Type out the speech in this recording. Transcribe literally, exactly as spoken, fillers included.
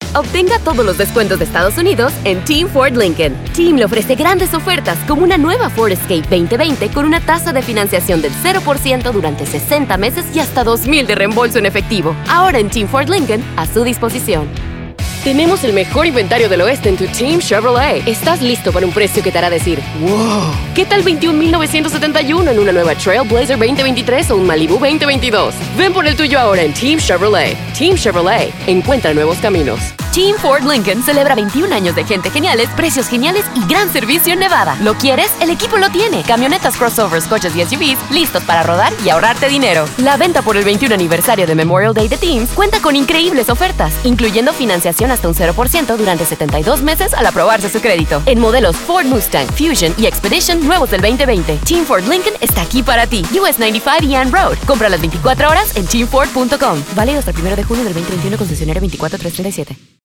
Obtenga todos los descuentos de Estados Unidos en Team Ford Lincoln. Team le ofrece grandes ofertas como una nueva Ford Escape veinte veinte con una tasa de financiación del cero por ciento durante sesenta meses y hasta dos mil de reembolso en efectivo. Ahora en Team Ford Lincoln, a su disposición. Tenemos el mejor inventario del oeste en tu Team Chevrolet. ¿Estás listo para un precio que te hará decir wow? ¿Qué tal veintiún mil novecientos setenta y uno en una nueva Trailblazer veinte veintitrés o un Malibu veinte veintidós? Ven por el tuyo ahora en Team Chevrolet. Team Chevrolet. Encuentra nuevos caminos. Team Ford Lincoln celebra veintiún años de gente geniales, precios geniales y gran servicio en Nevada. ¿Lo quieres? El equipo lo tiene. Camionetas, crossovers, coches y S U Vs listos para rodar y ahorrarte dinero. La venta por el veintiún aniversario de Memorial Day de Teams cuenta con increíbles ofertas, incluyendo financiación hasta un cero por ciento durante setenta y dos meses al aprobarse su crédito. En modelos Ford Mustang, Fusion y Expedition nuevos del veinte veinte. Team Ford Lincoln está aquí para ti. U S noventa y cinco y Ann Road. Compra las veinticuatro horas en team ford punto com. Válido hasta el primero de junio del veinte veintiuno, concesionario veinticuatro tres treinta y siete.